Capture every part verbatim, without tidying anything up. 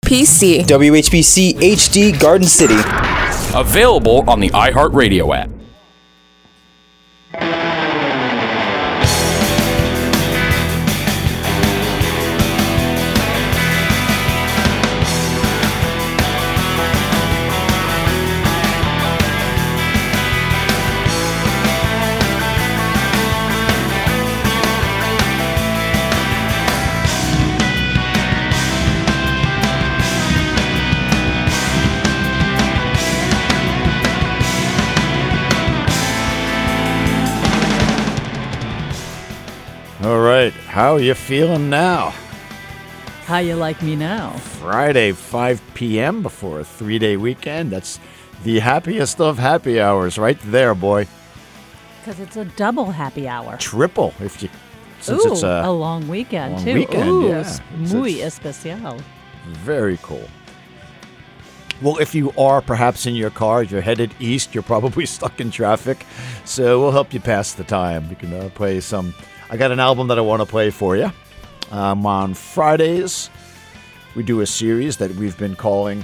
P C. W H B C H D Garden City. Available on the iHeartRadio app. All right, how you feeling now? How you like me now? Friday, five p.m. before a three-day weekend. That's the happiest of happy hours right there, boy. Because it's a double happy hour. Triple, if you, since Ooh, it's a, a long weekend, long too. weekend, Ooh, yeah. es- It's- muy it's- especial. Very cool. Well, if you are perhaps in your car, you're headed east, you're probably stuck in traffic, so we'll help you pass the time. We can uh, play some... I got an album that I want to play for you. Um, on Fridays, we do a series that we've been calling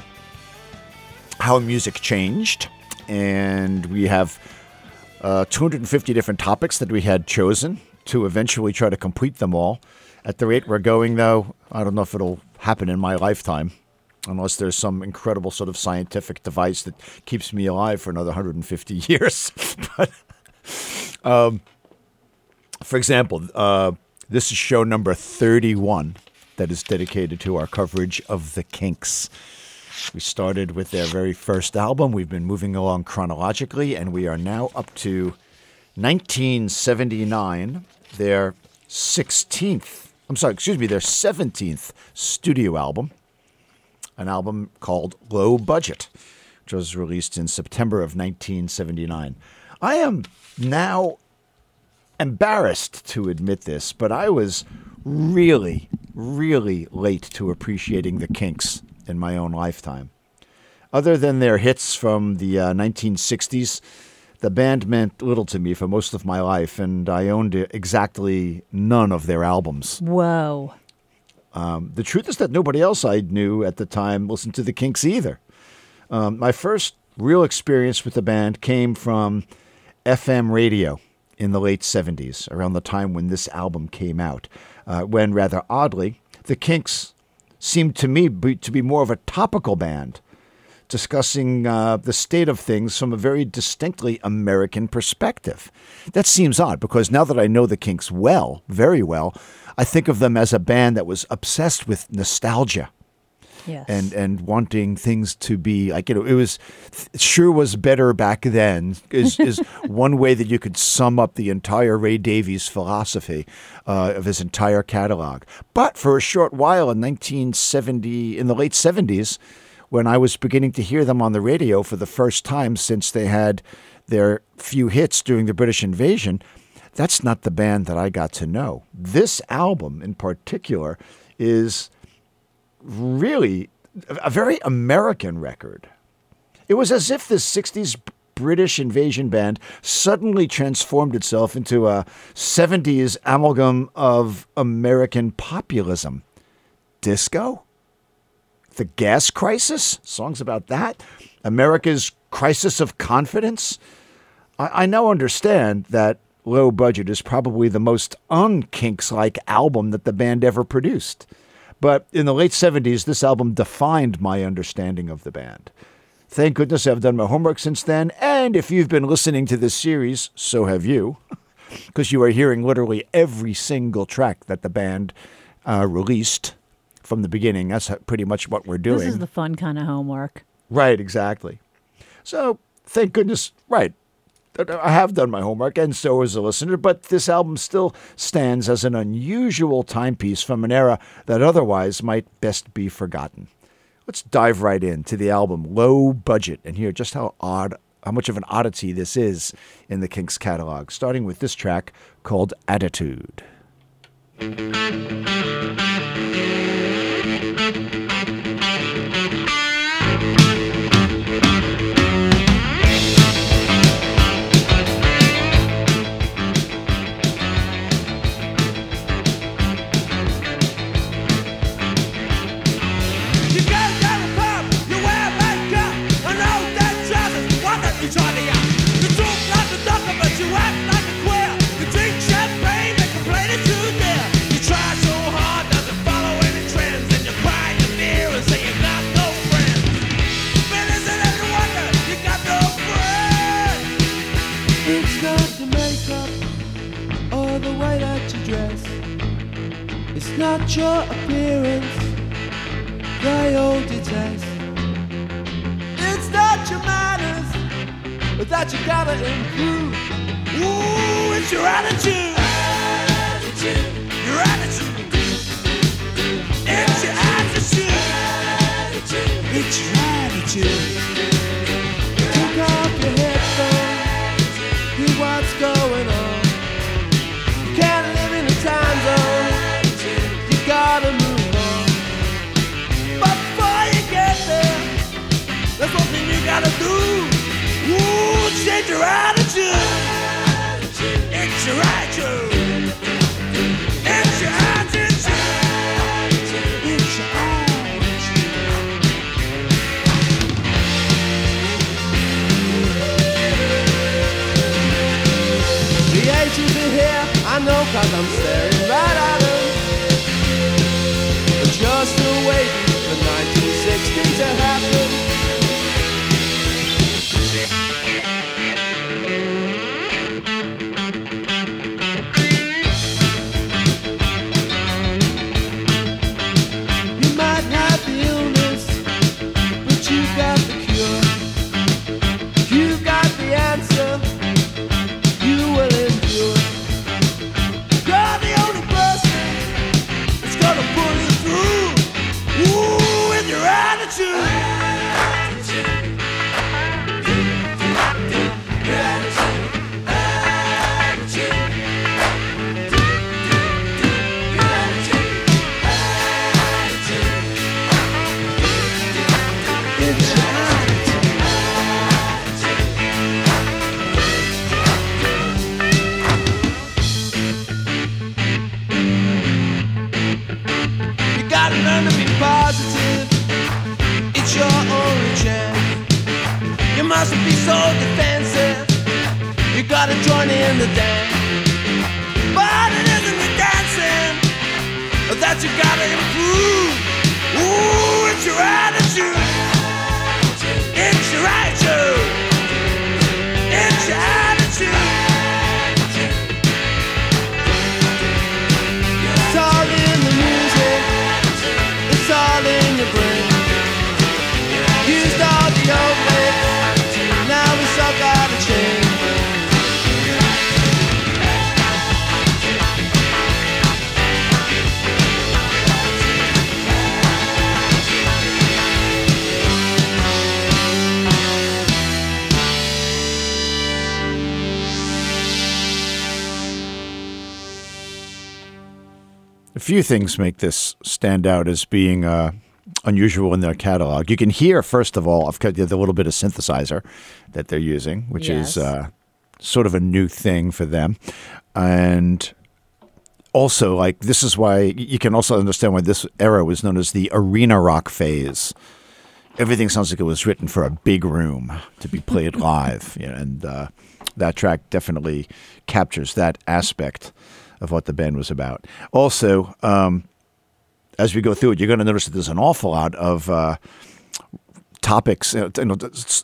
How Music Changed, and we have uh, two hundred fifty different topics that we had chosen to eventually try to complete them all. At the rate we're going, though, I don't know if it'll happen in my lifetime, unless there's some incredible sort of scientific device that keeps me alive for another one hundred fifty years. but, um, for example, uh, this is show number thirty-one that is dedicated to our coverage of the Kinks. We started with their very first album. We've been moving along chronologically, and we are now up to nineteen seventy-nine, their sixteenth, I'm sorry, excuse me, their seventeenth studio album, an album called Low Budget, which was released in September of nineteen seventy-nine. I am now embarrassed to admit this, but I was really, really late to appreciating the Kinks in my own lifetime. Other than their hits from the uh, nineteen sixties, the band meant little to me for most of my life, and I owned exactly none of their albums. Whoa. Um, the truth is that nobody else I knew at the time listened to the Kinks either. Um, my first real experience with the band came from F M radio in the late seventies, around the time when this album came out, uh, when, rather oddly, the Kinks seemed to me be, to be more of a topical band, discussing uh, the state of things from a very distinctly American perspective. That seems odd, because now that I know the Kinks well, very well, I think of them as a band that was obsessed with nostalgia. Yes. And and wanting things to be like, you know, it was it sure was better back then is, is one way that you could sum up the entire Ray Davies philosophy uh, of his entire catalog. But for a short while in nineteen seventy, in the late seventies, when I was beginning to hear them on the radio for the first time since they had their few hits during the British invasion, that's not the band that I got to know. This album in particular is really a very American record. It was as if the sixties British invasion band suddenly transformed itself into a seventies amalgam of American populism. Disco? The gas crisis? Songs about that? America's crisis of confidence? I, I now understand that Low Budget is probably the most un-Kinks-like album that the band ever produced. But in the late seventies, this album defined my understanding of the band. Thank goodness I've done my homework since then, and if you've been listening to this series, so have you, because you are hearing literally every single track that the band uh, released from the beginning. That's pretty much what we're doing. This is the fun kind of homework. Right, exactly. So, thank goodness, right. I have done my homework, and so has a listener, but this album still stands as an unusual timepiece from an era that otherwise might best be forgotten. Let's dive right into the album Low Budget and hear just how odd, how much of an oddity this is in the Kinks catalog, starting with this track called Attitude. You got not your appearance they all detest. It's not your manners, but that you gotta improve. Ooh, it's your attitude, attitude. Your attitude. It's your attitude, attitude. It's your attitude. Take off your headphones, hear what's going on. You can't live in a time zone, you gotta move on. But before you get there, there's one thing you gotta do. Ooh, change your attitude. It's your attitude. It's your attitude. It's your attitude. The ages are here, I know, cause I'm staring right at them. But you're still waiting for nineteen sixty to happen. Mustn't be so defensive. You gotta join in the dance. But it isn't the dancing that you gotta improve. Ooh, it's your attitude. It's your attitude. It's your attitude. It's all in the music. It's all in your brain. Used all the old ways. Now it's all gotta change. A few things make this stand out as being uh, unusual in their catalog. You can hear, first of all, I've got the little bit of synthesizer that they're using, which Yes. is uh, sort of a new thing for them. And also, like, this is why you can also understand why this era was known as the arena rock phase. Everything sounds like it was written for a big room to be played live. You know, and uh, that track definitely captures that aspect of what the band was about. Also, um, as we go through it, you're going to notice that there's an awful lot of uh, topics. You know,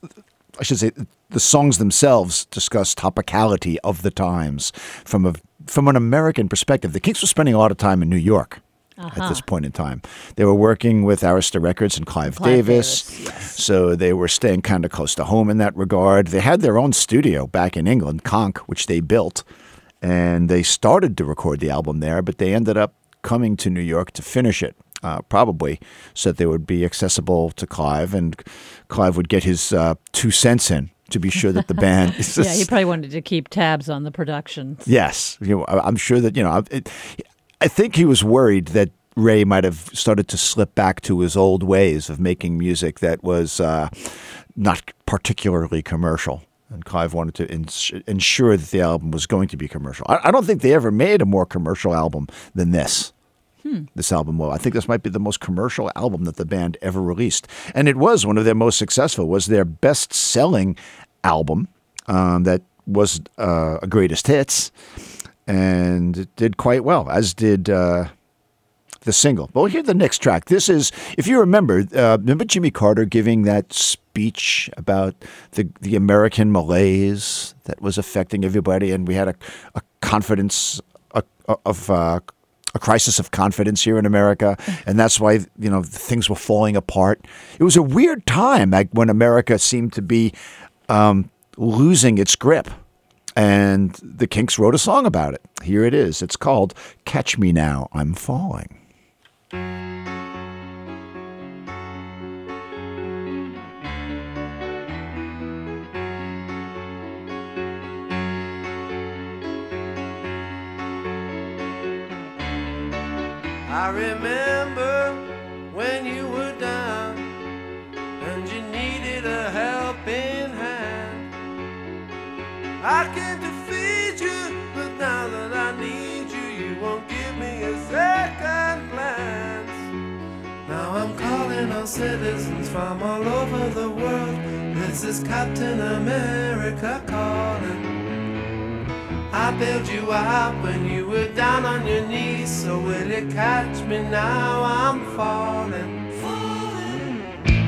I should say the songs themselves discuss topicality of the times from a from an American perspective. The Kinks were spending a lot of time in New York Uh-huh. at this point in time. They were working with Arista Records and Clive, Clive Davis, Davis, yes. so they were staying kind of close to home in that regard. They had their own studio back in England, Conch, which they built, and they started to record the album there, but they ended up coming to New York to finish it, uh, probably so that they would be accessible to Clive, and Clive would get his uh, two cents in to be sure that the band is Yeah, he probably wanted to keep tabs on the production. Yes, you know, I- I'm sure that you know. It, I think he was worried that Ray might have started to slip back to his old ways of making music that was uh, not particularly commercial. And Clive wanted to ins- ensure that the album was going to be commercial. I, I don't think they ever made a more commercial album than this. Hmm. This album, well, I think this might be the most commercial album that the band ever released. And it was one of their most successful, was their best-selling album um, that was uh, a greatest hits. And it did quite well, as did uh, the single. But we'll hear the next track. This is, if you remember, uh, remember Jimmy Carter giving that speech about the the American malaise that was affecting everybody, and we had a, a confidence a, a, of uh, a crisis of confidence here in America, and that's why, you know, things were falling apart. It was a weird time like, when America seemed to be um, losing its grip. And the Kinks wrote a song about it. Here it is. It's called Catch Me Now, I'm Falling. I remember when you were down and you needed a helping hand. I came to feed you, but now that I need you, you won't give me a second glance. Now I'm calling on citizens from all over the world. This is Captain America calling. I bailed you out when you were down on your knees. So will you catch me now? I'm falling, falling.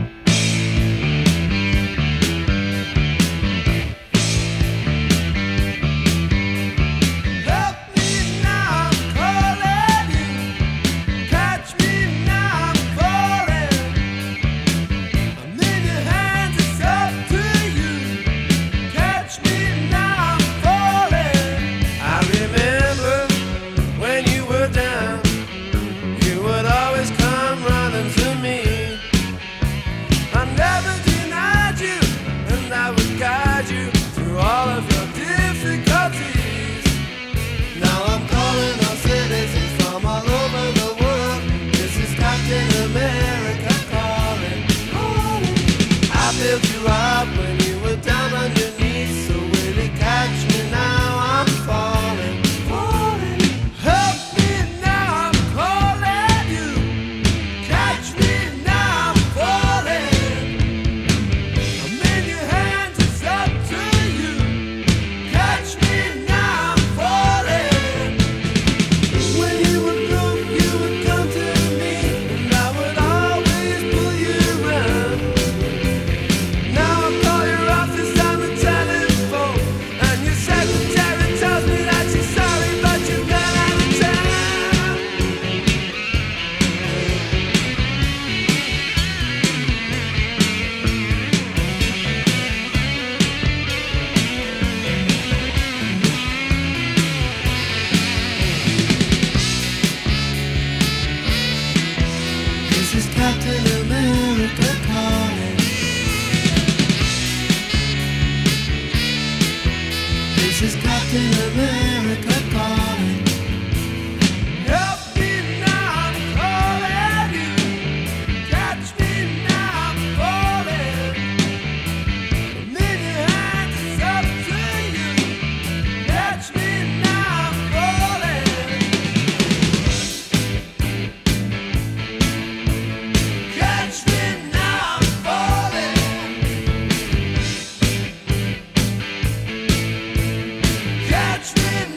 Help me now, I'm calling you. Catch me now, I'm falling. I'm in your hands, it's up to you. Catch me now, I'm falling. I remember when you were down, you would always come running to me. I never denied you, and I would guide you through all of your difficulties. Now I'm calling on citizens from all over the world. This is Captain America calling, calling. I built you up when you were down on your knees. So will you catch me now? I'm falling, falling. Help me now, I'm calling you. Catch me now, I'm falling. I'm in your hands, it's up to you. Catch me now, I'm falling. When you were broke, you would come to me, and I would always pull you around. Now I call your office on the telephone, and your secretary tells me that you're sorry, but you've gone out of town. This is Captain America calling. This is Captain America calling. Help me now, I'm calling you. Catch me now, I'm falling. I'm in your hands, it's up to you. Catch me now, I'm falling. Catch me now, I'm falling. Catch me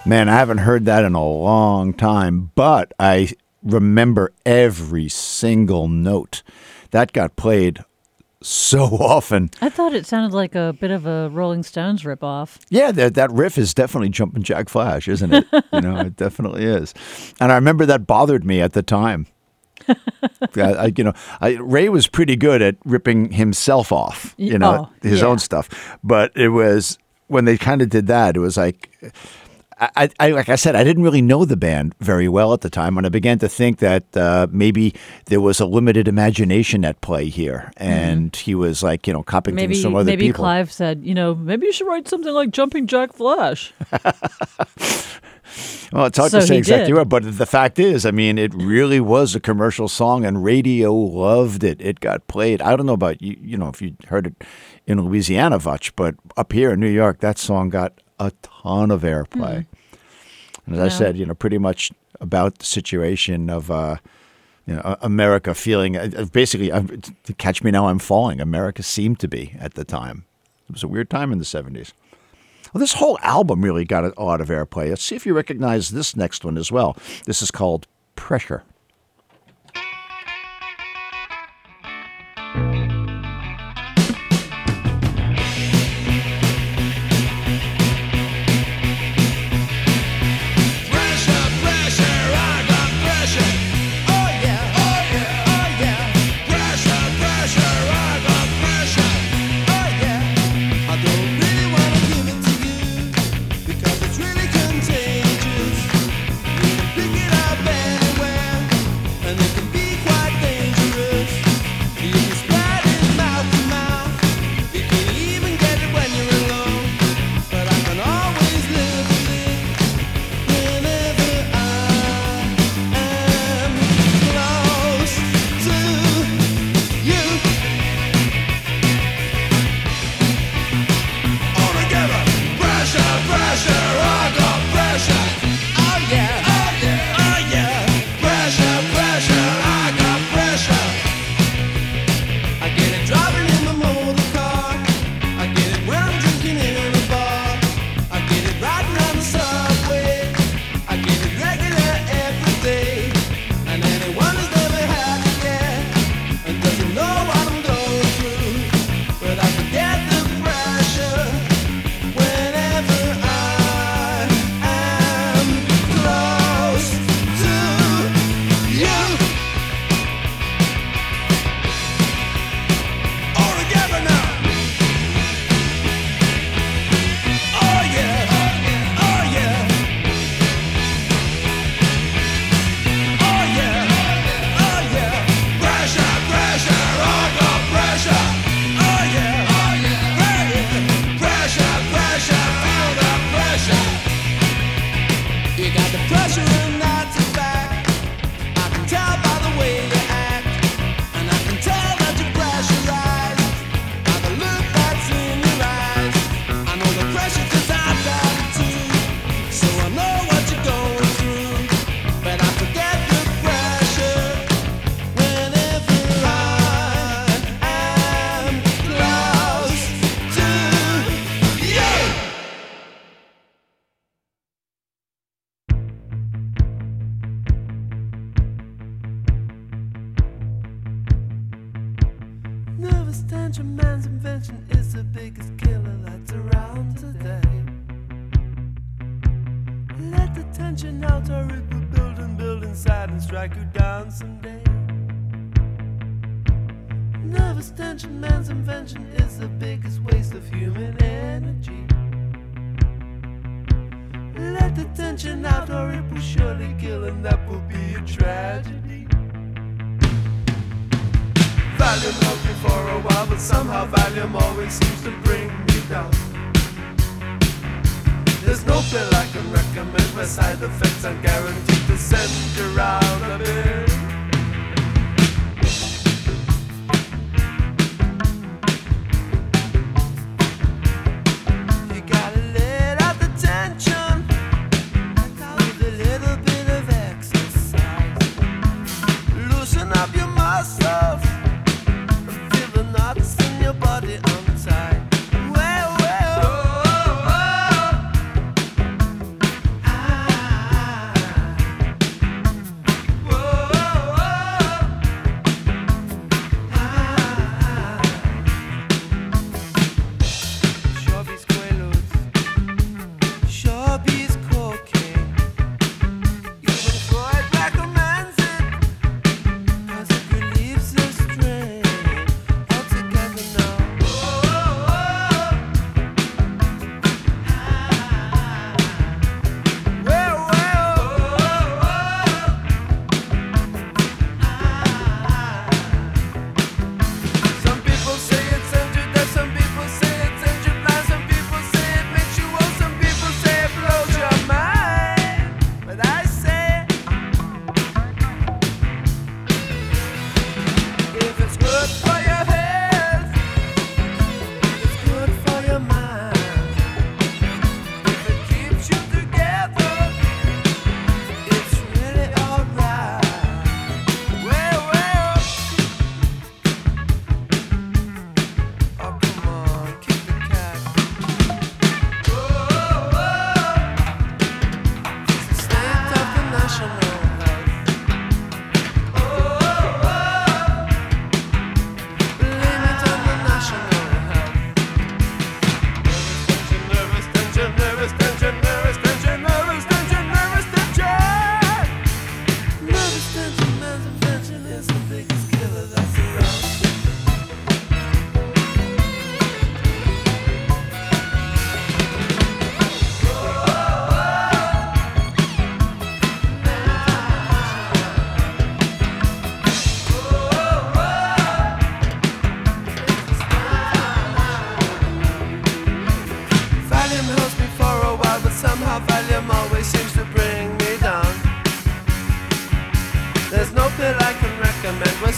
Man, I haven't heard that in a long time, but I remember every single note. That got played so often. I thought it sounded like a bit of a Rolling Stones ripoff. Yeah, that that riff is definitely Jumpin' Jack Flash, isn't it? You know, it definitely is. And I remember that bothered me at the time. I, I, you know, I, Ray was pretty good at ripping himself off, you know, oh, his yeah. own stuff. But it was when they kind of did that, it was like, I, I, like I said, I didn't really know the band very well at the time, and I began to think that uh, maybe there was a limited imagination at play here, and mm-hmm. he was like, you know, copying maybe, from some other maybe people. Maybe Clive said, you know, maybe you should write something like Jumping Jack Flash. Well, it's hard so to say exactly did. what, but the fact is, I mean, it really was a commercial song, and radio loved it. It got played. I don't know about you, you know, if you heard it in Louisiana much, but up here in New York, that song got a ton of airplay. Mm. And as yeah. I said, you know, pretty much about the situation of, uh, you know, America feeling, uh, basically, uh, catch me now, I'm falling. America seemed to be at the time. It was a weird time in the seventies. Well, this whole album really got a lot of airplay. Let's see if you recognize this next one as well. This is called Pressure. Attention man's invention is the biggest killer that's around today. Let the tension out or it will build and build inside and strike you down someday. Nervous tension man's invention is the biggest waste of human energy. Let the tension out or it will surely kill, and that will be a tragedy. Valium helped me for a while, but somehow Valium always seems to bring me down. There's no pill I can recommend where side effects are guaranteed to send you out of it. You gotta let out the tension with a little bit of exercise. Loosen up your muscles. Knots in your body untied. Well, well, oh, oh, oh. I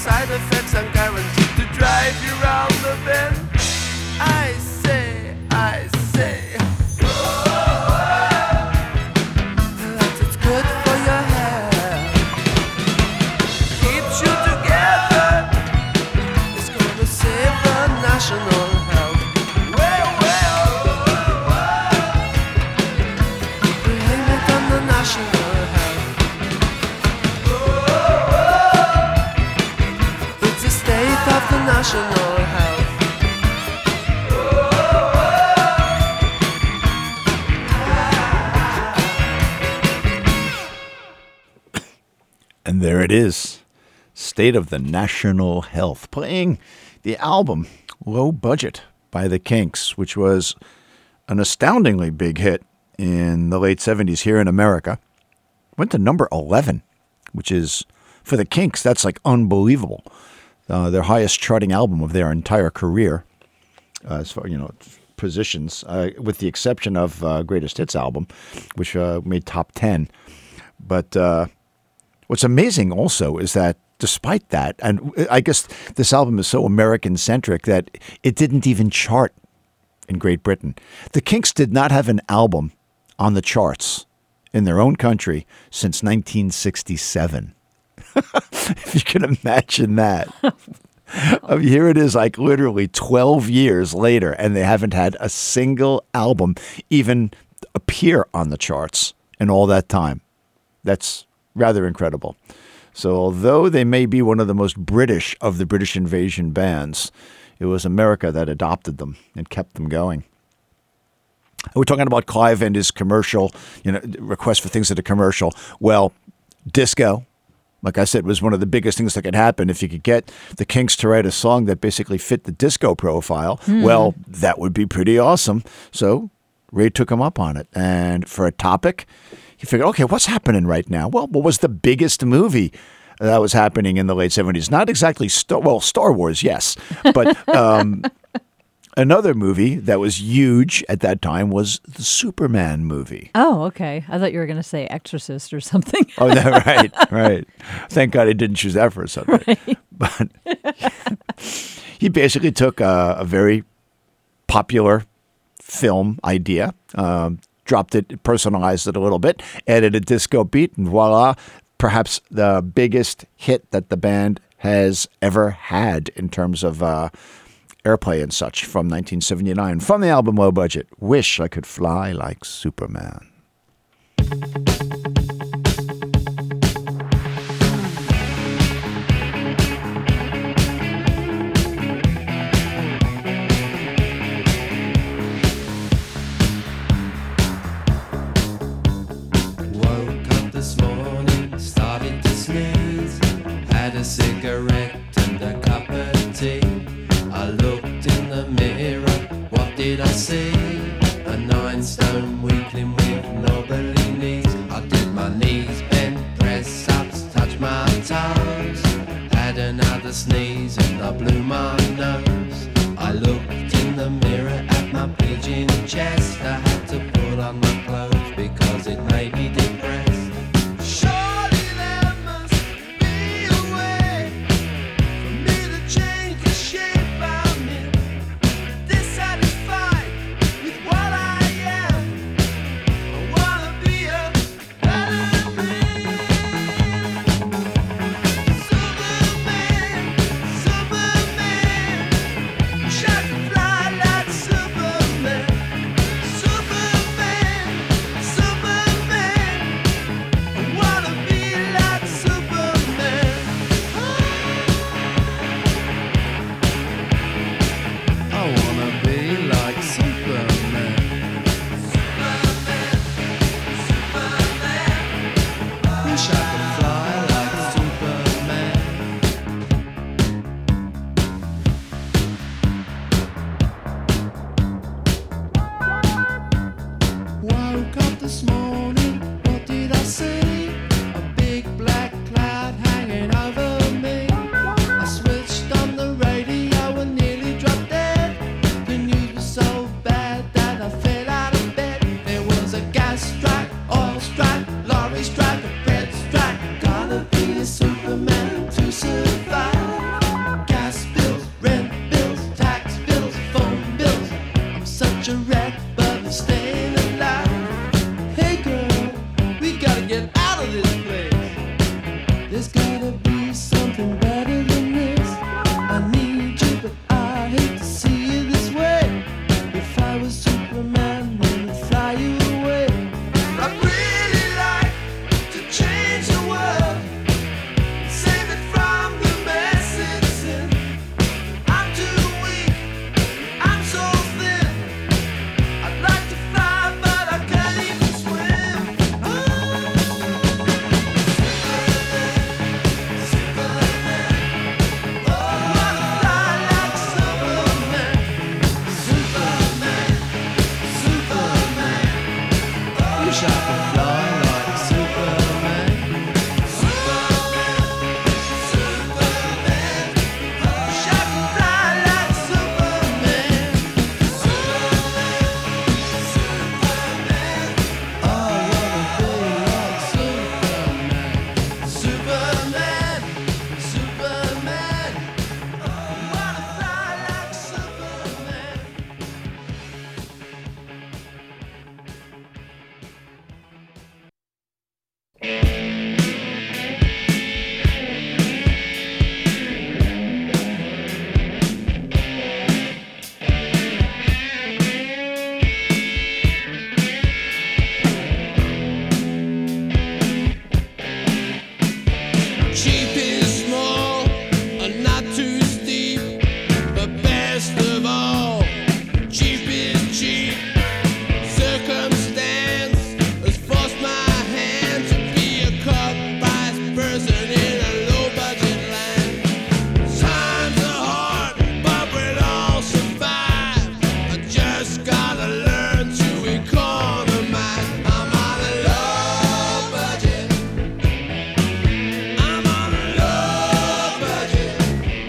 side effects and guaranteed to drive you round the bend. I say, I say, that it's good for your hair, keeps you together, it's gonna save the national health. Well, well, blame it on the national health. It's a state of the national health. And there it is, State of the National Health, playing the album Low Budget by the Kinks, which was an astoundingly big hit in the late seventies here in America. Went to number eleven, which is, for the Kinks, that's like unbelievable. Uh, their highest charting album of their entire career, uh, as far, you know, positions, uh, with the exception of uh, Greatest Hits album, which uh, made top ten. But uh, what's amazing also is that despite that, and I guess this album is so American-centric that it didn't even chart in Great Britain. The Kinks did not have an album on the charts in their own country since nineteen sixty-seven. If you can imagine that. I mean, here it is, like literally twelve years later, and they haven't had a single album even appear on the charts in all that time. That's rather incredible. So although they may be one of the most British of the British invasion bands, it was America that adopted them and kept them going. We're talking about Clive and his commercial, you know, request for things that are commercial. Well, disco, like I said, was one of the biggest things that could happen. If you could get the Kinks to write a song that basically fit the disco profile, mm. well, that would be pretty awesome. So Ray took him up on it. And for a topic, he figured, okay, what's happening right now? Well, what was the biggest movie that was happening in the late seventies? Not exactly, Star, well, Star Wars, yes. But um, another movie that was huge at that time was the Superman movie. Oh, okay. I thought you were going to say Exorcist or something. Oh, no, right, right. Thank God I didn't choose that for a subject. Right. But he basically took a, a very popular film idea, um, dropped it, personalized it a little bit, added a disco beat, and voila, perhaps the biggest hit that the band has ever had in terms of uh, airplay and such from nineteen seventy-nine. From the album Low Budget, Wish I Could Fly Like Superman. Cigarette and a cup of tea. I looked in the mirror, what did I see? A nine-stone weakling with knobbly knees. I did my knees, bent press-ups, touched my toes. Had another sneeze and I blew my nose. I looked in the mirror at my pigeon chest. I had to put on my clothes because it made me depressed. best of all, cheap is cheap. Circumstance has forced my hand to be a cut-price person in a low-budget land. Times are hard, but we'll all survive. I just gotta learn to economize. I'm on a low budget. I'm on a low budget.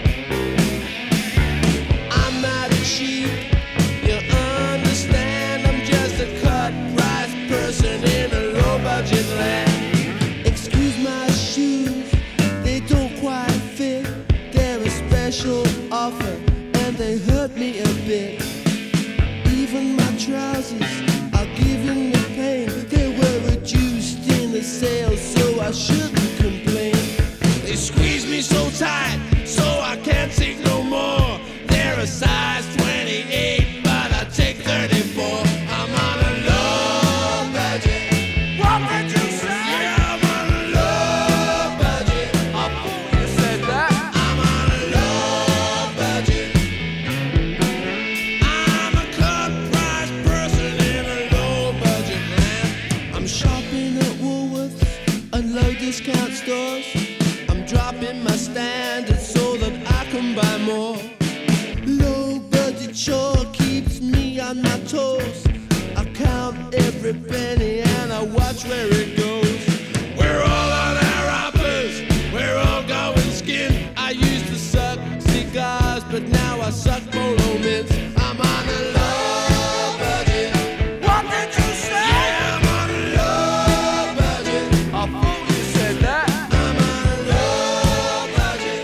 I'm not cheap, you understand. I'm just a cut-price person in a low-budget land. Excuse my shoes, they don't quite fit. They're a special offer and they hurt me a bit. Even my trousers are giving me pain. They were reduced in the sale, so I shouldn't complain. They squeeze me so tight, so I can't take no more. They're a size twenty-eight, but I take thirty-four. I'm on a low budget. What did you say? Yeah, I'm on a low budget. I thought you said that. I'm on a low budget. I'm a cut-price person in a low-budget land. I'm shopping at Woolworths and low-discount stores. I'm dropping my standards so that I can buy more. Low-budget sure keeps me on my toes. I count every penny and I watch where it goes. We're all on our uppers, we're all going skin. I used to suck cigars, but now I suck Bolo mints. I'm on a low budget. What did you say? Yeah, I'm on a low budget. I thought you said that. I'm on a low budget.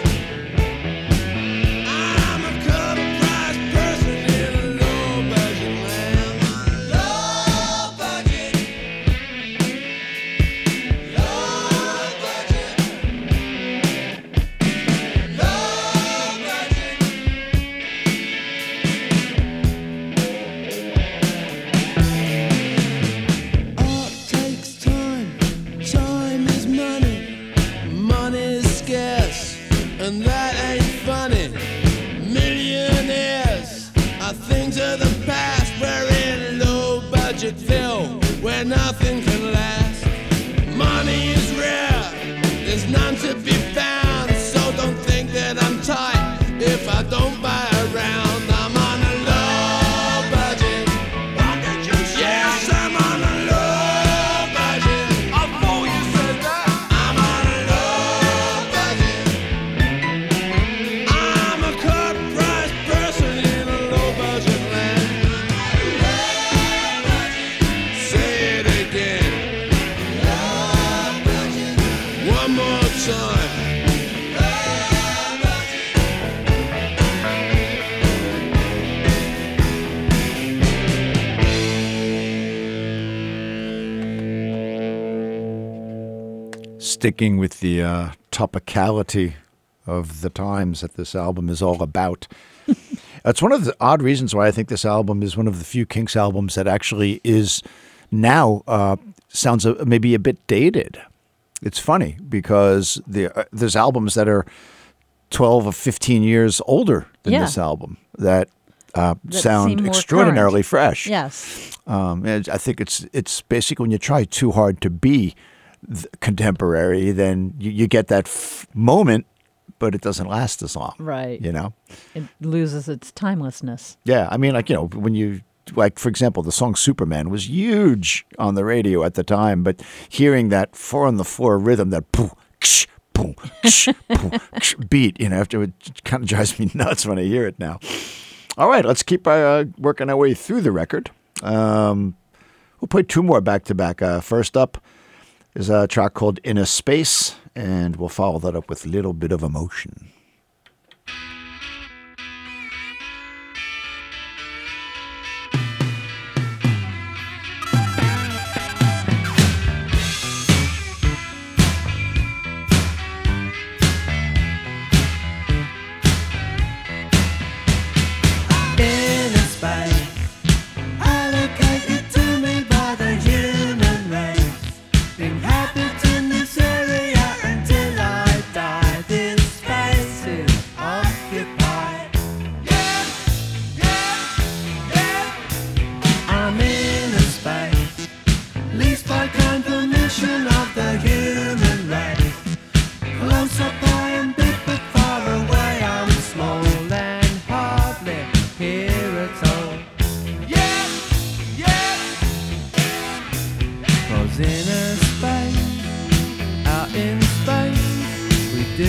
I'm a cut-price person in a low-budget land. Low budget. Low budget. Low budget. Art takes time, time is money, money is scarce, and that ain't funny. Millionaires are things of the past. We're in low budget Phil, where nothing can last. Money is rare, there's none to be found, so don't think that I'm tight if I don't buy a round. I'm on a low budget. What did you say? Yes, I'm on a low budget. I thought you said that. I'm on a low budget. I'm a cut-price person in a low-budget land. Say it again. One more time. Sticking with the uh, topicality of the times that this album is all about. It's one of the odd reasons why I think this album is one of the few Kinks albums that actually is now uh, sounds a, maybe a bit dated. It's funny because the, uh, there's albums that are twelve or fifteen years older than Yeah. this album that, uh, That seem sound more extraordinarily current. fresh. Yes. Um, and I think it's it's basically when you try too hard to be th- contemporary, then you, you get that f- moment, but it doesn't last as long. Right. You know? It loses its timelessness. Yeah. I mean, like, you know, when you, like, for example, the song Superman was huge on the radio at the time, but hearing that four on the floor rhythm, that pooh, ksh, pooh, ksh, pooh, ksh beat, you know, after it kind of drives me nuts when I hear it now. All right, let's keep uh, working our way through the record. Um, we'll play two more back-to-back. Uh, first up is a track called Inner Space, and we'll follow that up with a little bit of emotion. Inhabit in this area until I die. This space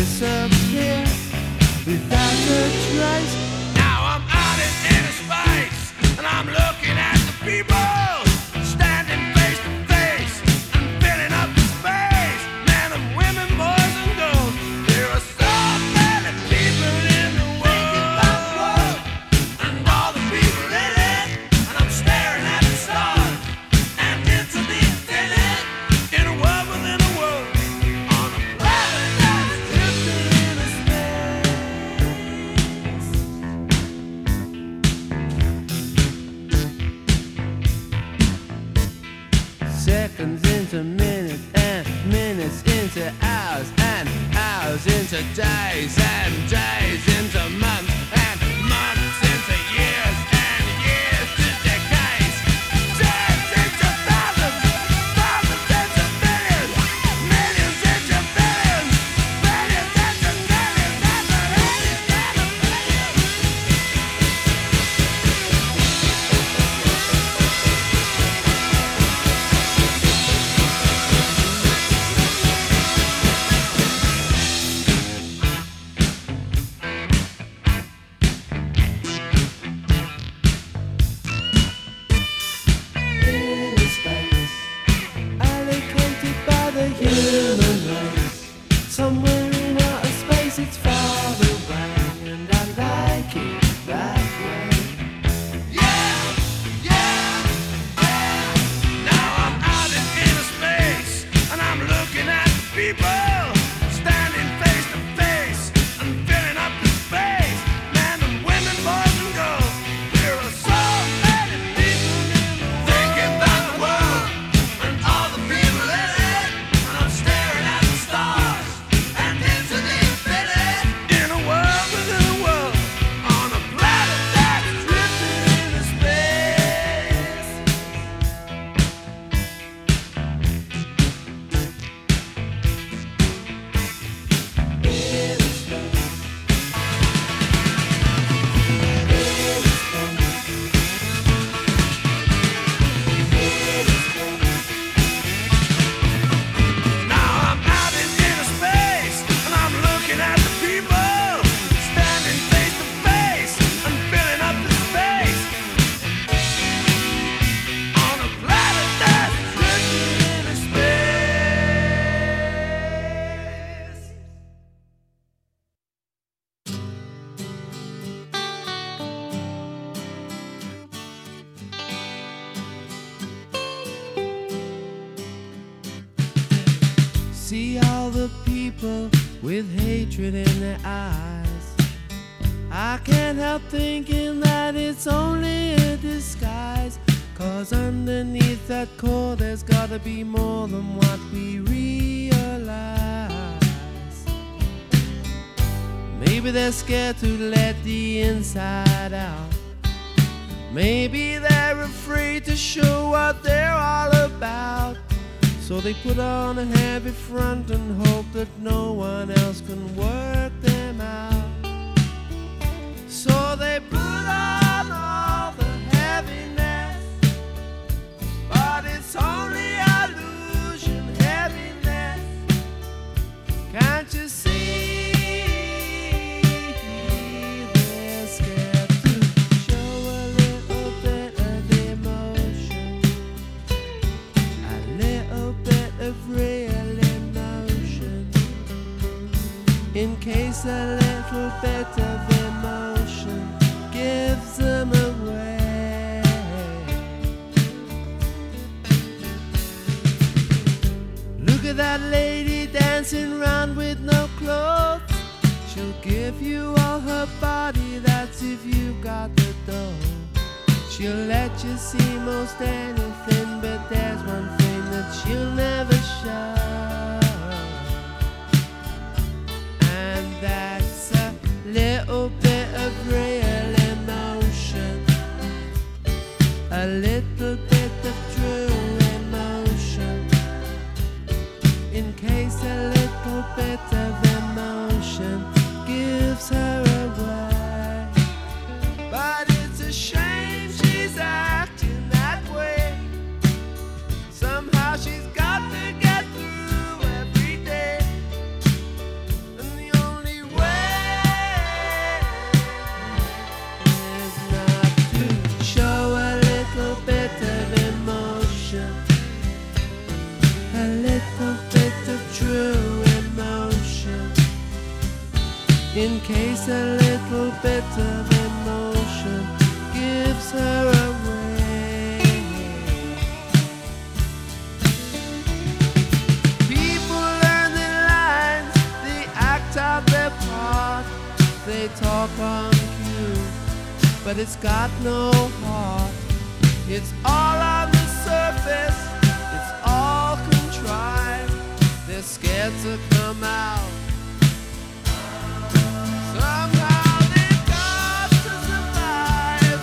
disappear without a trace. Now I'm out in inner space, and I'm looking at the people standing face to face and filling up the space. Men and women, boys and girls, there are so many people in the world, and all the people in it. And I'm staring at the stars and into the infinite, in a world within a world, on a planet that's drifting into space. Seconds into minutes and minutes into hours and hours into days and days into months and months into years and years to decades. Tens into thousands, thousands into millions, millions into billions, billions into millions, and billions into billions. Inner space, allocated by the human race. Somewhere in outer space, it's far away, and I like it that way. Yeah, yeah, yeah. Now I'm out in inner space, and I'm looking at the people standing face to face and filling up the space. Men and women, boys and girls, there are so many people thinking about the world and all the people in it. And I'm staring at the stars and into the infinite, in a world within a world, on a planet that's drifting into space. Inner space. Now I'm out in inner space, and I'm looking at the people standing face to face and filling up the space, on a planet that's drifting into space. See all the people with hatred in their eyes. I can't help thinking that it's only a disguise, 'cause underneath that core there's gotta be more than what we realize. Maybe they're scared to let the inside out. Maybe they're afraid to show what they're all about. So they put on a heavy front and hope that no one else can work them out. So they put on all the heaviness, but it's only illusion heaviness. Can't you see? They're scared to show a little bit of emotion, a little bit of real emotion, in case a little bit of emotion gives them away. Look at that lady dancing round with no clothes. She'll give you all her body, that's if you got the dough. She'll let you see most anything, but there's one thing that she'll never show, and that's a little bit of real emotion, a little bit of true emotion, in case a little bit of emotion gives her away. But it's a shame she's acting that way. Somehow she's got to get through Just a little bit of emotion gives her away. People learn their lines, they act out their part, they talk on cue, but it's got no heart. It's all on the surface, it's all contrived. They're scared to come out. Somehow they've got to survive.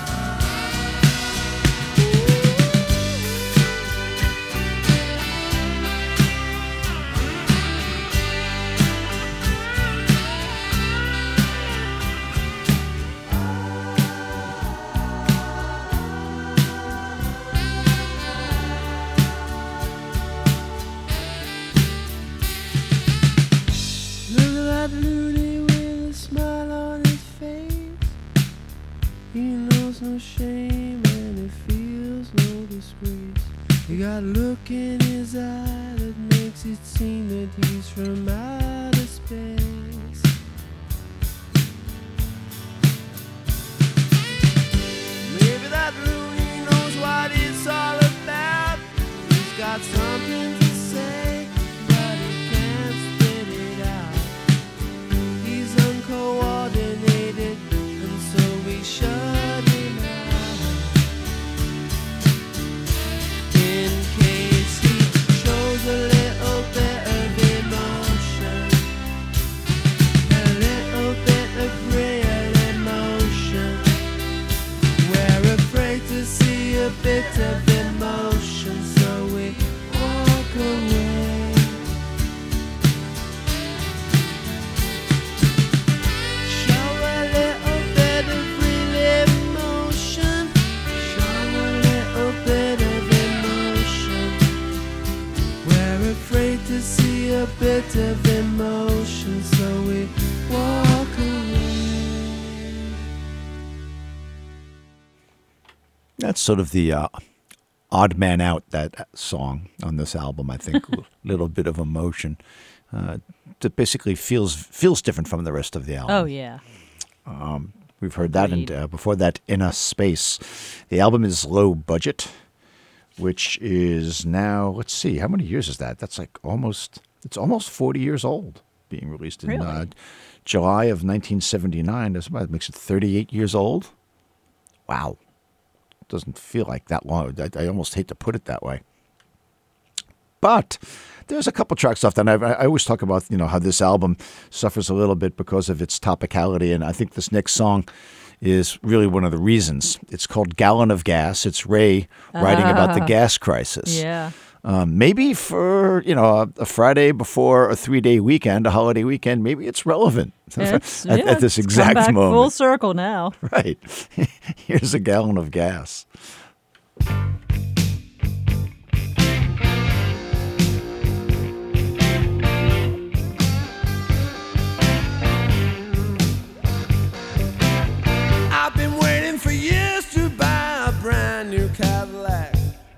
Look at that loony with a smile on his face. He knows no shame and he feels no disgrace. He got a look in his eye that makes it seem that he's from outer space. Maybe that loony knows what it's all about. He's got something to say, but he can't spit it out. He's uncoordinated, and so we shut him out. In case he shows a little bit of emotion, a little bit of real emotion. We're afraid to see a bit of emotion, so we walk away. Show a little bit of real emotion. Show a little bit of emotion. We're afraid to see a bit of emotion, so we walk away. That's sort of the uh, odd man out, that song on this album, I think. A little bit of emotion. Uh, that basically feels feels different from the rest of the album. Oh, yeah. We've heard that, and Agreed. uh, before that, In a Space. The album is low budget, which is now, let's see, how many years is that? That's like almost, it's almost forty years old, being released in Really? uh, July of nineteen seventy-nine. That's about, makes it thirty-eight years old. Wow. Doesn't feel like that long. I, I almost hate to put it that way. But there's a couple tracks off that. And I, I always talk about, you know, how this album suffers a little bit because of its topicality. And I think this next song is really one of the reasons. It's called Gallon of Gas. It's Ray writing about the gas crisis. Yeah. Um, maybe for, you know, a, a Friday before a three-day weekend, a holiday weekend, maybe it's relevant It's, at, yeah, at this it's exact come back moment. full circle now. Right. Here's a gallon of gas. I've been waiting for years to buy a brand new Cadillac,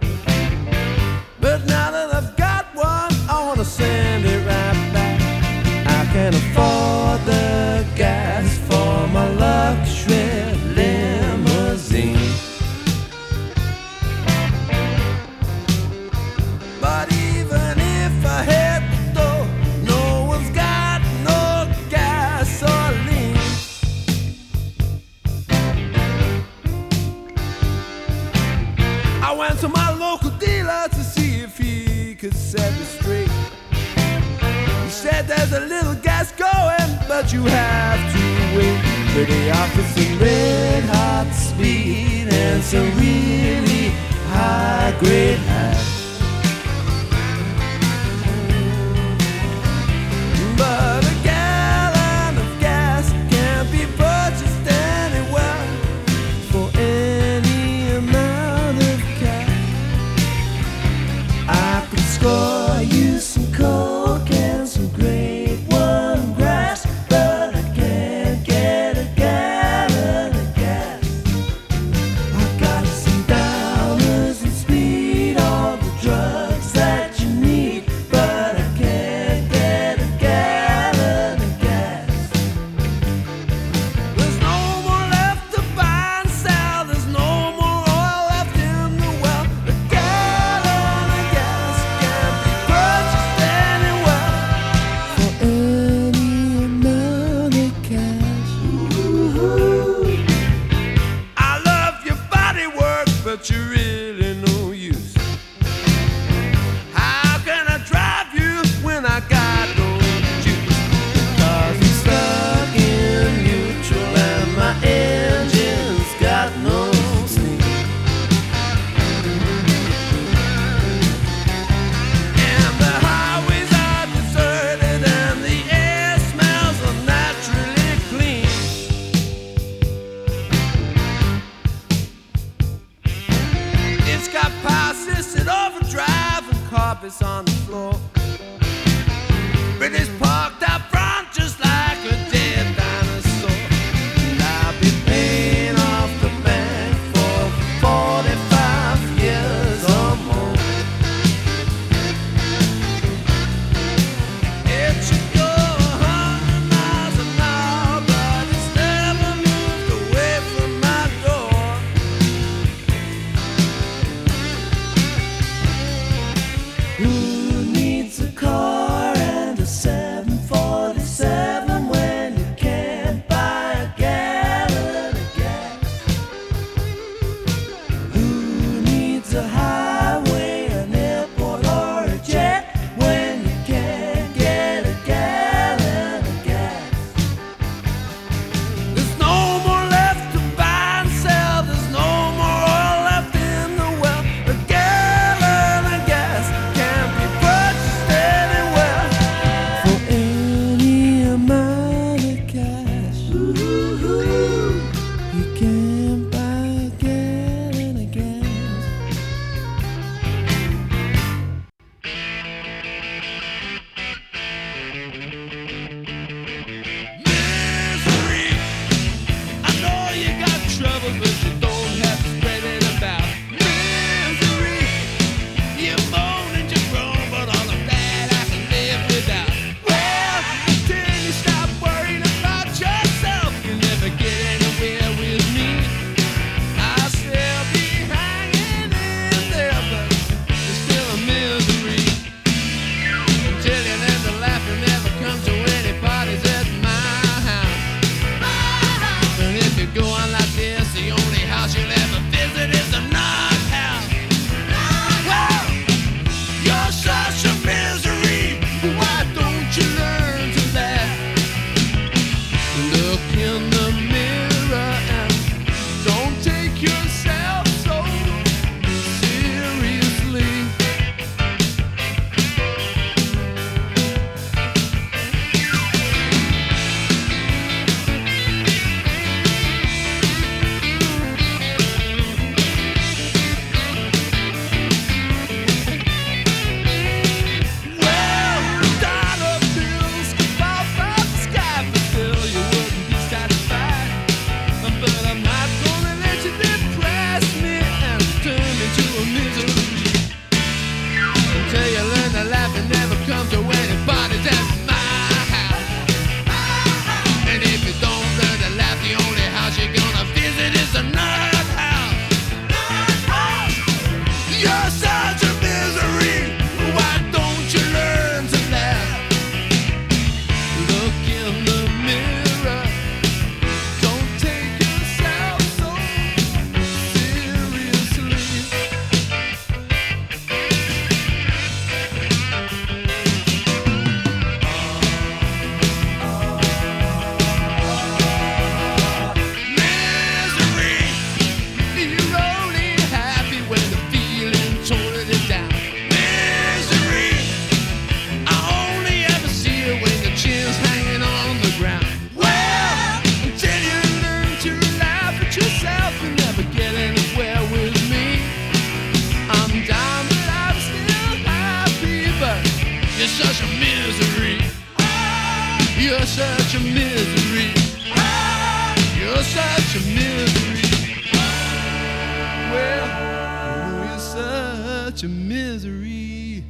but now that I've got one, I want to send it right back. I can afford the gas for my luxury limousine, but even if I hit the door, no one's got no gasoline. I went to my local dealer to see if he could set me straight. He said there's a little gas going, but you have to wait. But they offer some red hot speed and some really high grade hash. But a gallon of gas can't be purchased anywhere for any amount of cash. I could score you some coke and some grade one grass, but I can't get a gallon of gas. I gotta but you're really no use. How can I drive you when I got no juice? Cause I'm stuck in neutral and my engine's got no steam. And the highways are deserted and the air smells unnaturally clean. It's got power assisted overdrive and carpets on the floor. But it's parked out front just like a dead dinosaur. And I'll be paying off the bank for forty-five years or more. It should go a hundred miles an hour, but it's never moved away from my door. Who needs a car and a seven forty-seven when you can't buy a gallon of gas? Who needs a highway, an airport, or a jet when you can't get a gallon of gas? There's no more left to buy and sell. There's no more oil left in the well. A gallon of gas can't be purchased anywhere for any amount of cash. Ooh, you can't buy a gallon of gas. Misery. I know you got trouble, but you don't have to spread it about. Misery. You moan and you groan, but all of that I can live without. Well, until you stop worrying about yourself, you'll never get anywhere with me. I'll still be hanging in there, but it's still a misery. Until you learn to laugh and never come to any parties at my house. And if you go on like this, the only house you'll ever visit is a nut house. Well, you're such a misery. Why don't you learn to laugh? Look in the mirror and don't take yourself so seriously. Well, dollar bills could fall from the sky, but still you wouldn't be satisfied. But I'm not gonna let you depress me and turn me to a misery. Until you learn to laugh and never come to any parties at my house. And if you don't learn to laugh, the only house you're gonna visit is a nut house. You're such a misery. Why don't you learn to laugh? Look in the mirror. Don't take yourself so seriously. Misery. You're only happy when the feeling totally down. Misery. I only ever see you when the chin's hanging on the ground. Well, until you learn to laugh at yourself, you'll never get anywhere with me. I'm down, but I'm still happy, but you're such a misery. You're such a misery. You're such a misery. Well, oh, you're such a misery.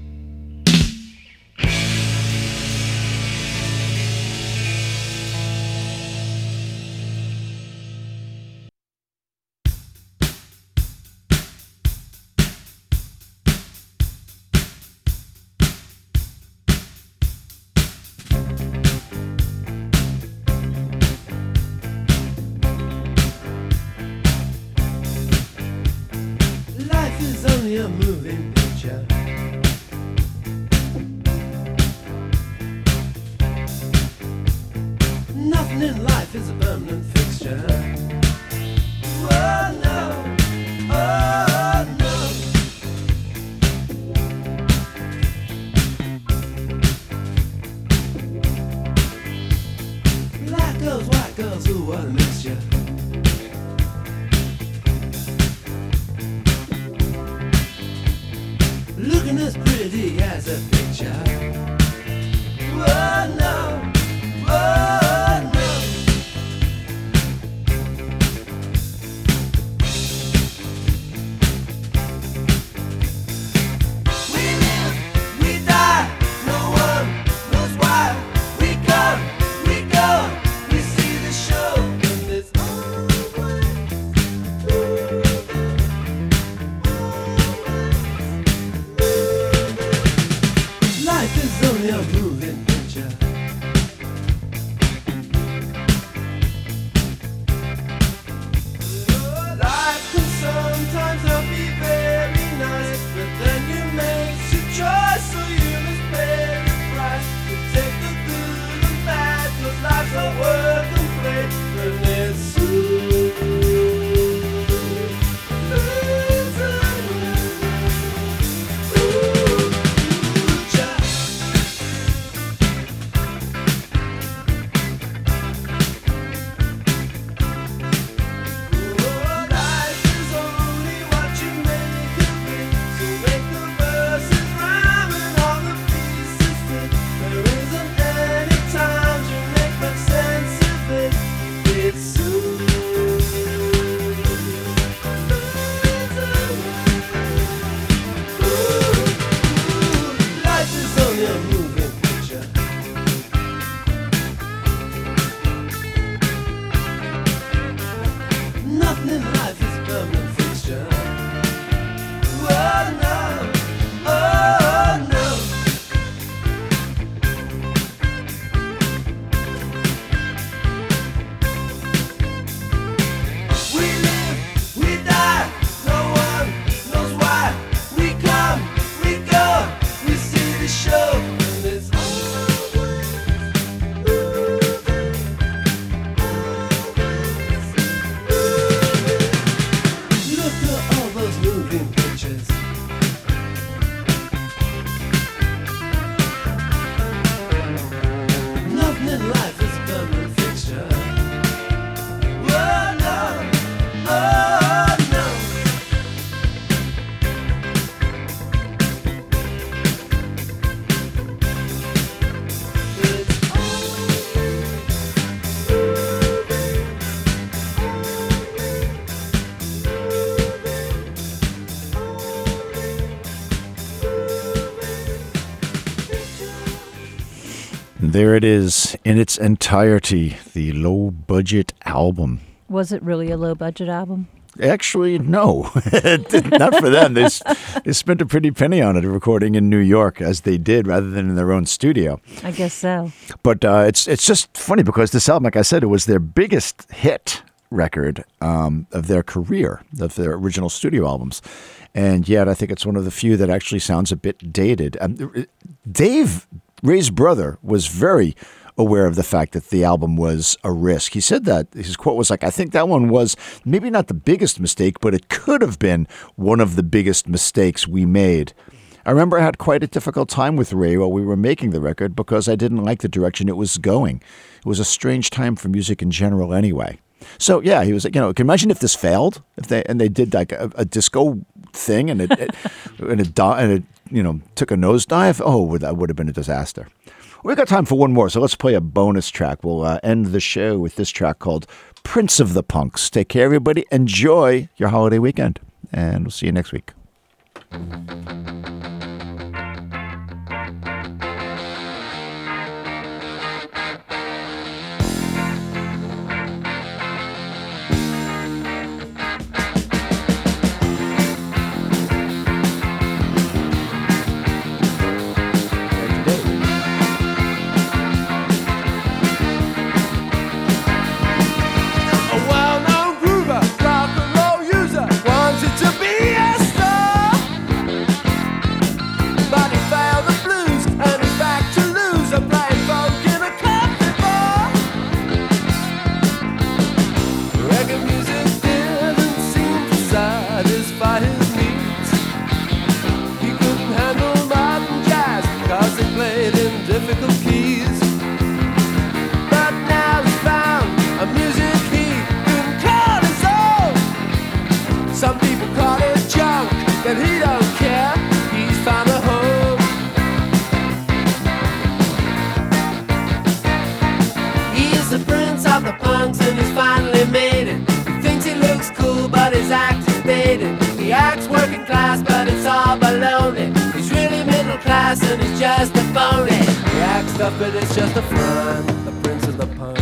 is only a moving picture. Nothing in life is a permanent fixture. Oh no, oh no. Black girls, white girls, ooh, what a mixture. Looking as pretty as a picture. Oh no, oh no. We live, we die, no one knows why. We come, we go, we see the show, and it's always life is only a moving picture. Life can sometimes not be very nice, but then you make your choice, so you must pay the price. You take the good and bad, 'cause life's a work and play, and it's sweet. It's a future. Oh, life is only what you make it be. So make the verses rhyme and all the pieces fit. There isn't any time to make much sense of it. It's sweet. Life is only a moving picture. Nothing in life is a permanent fixture. Oh no, oh no. We live, we die, no one knows why. We come, we go, we see the show, and it's always look at all those moving pictures. Nothing in life is a permanent fixture. Oh no, oh no. It's There it is in its entirety, the low budget album. Was it really a low budget album? Actually, no, not for them. They, s- they spent a pretty penny on it, recording in New York as they did, rather than in their own studio. I guess so. But uh, it's it's just funny because this album, like I said, it was their biggest hit record um, of their career, of their original studio albums. And yet I think it's one of the few that actually sounds a bit dated. Um, Dave, Ray's brother, was very aware of the fact that the album was a risk. He said that, his quote was like, I think that one was maybe not the biggest mistake, but it could have been one of the biggest mistakes we made. I remember I had quite a difficult time with Ray while we were making the record because I didn't like the direction it was going. It was a strange time for music in general anyway. So yeah, he was like, you know, can you imagine if this failed, if they and they did like a, a disco thing and it, it and it di- and it you know took a nosedive? Oh, that would have been a disaster. We've got time for one more, so let's play a bonus track. We'll uh, end the show with this track called Prince of the Punks. Take care, everybody. Enjoy your holiday weekend, and we'll see you next week. A well-known groover, rock and roll user, wanted to be a star. Some people call it junk, but he don't care. He's found a home. He's the prince of the punks and he's finally made it. He thinks he looks cool, but his act is dated. He acts working class, but it's all baloney. He's really middle class and he's just a phony. He acts tough, but it's just a front. The prince of the punks.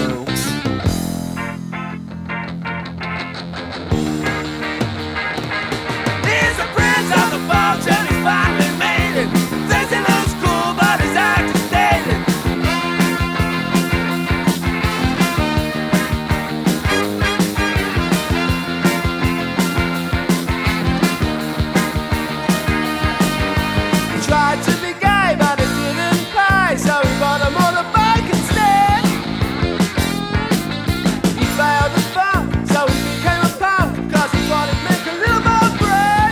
He's the prince of the punks and he's finally made it. Thinks he looks cool, but his act is dated. Tried to be gay, but it didn't pay, so he bought a motorbike instead. He failed the funk, so he became a punk, cause he wanted to make a little more bread.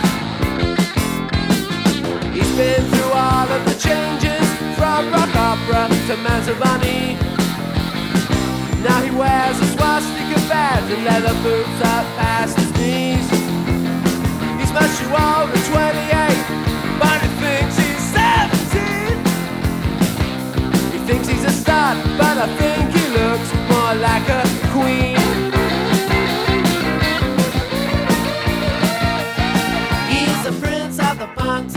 He's been through all of the changes, from rock opera to Manzarani. Now he wears a swastika badge and leather boots up past his knees. He's much too old at twenty-eight, but he thinks he's seventeen. He thinks he's a stud, but I think he looks more like a queen. He's the prince of the punks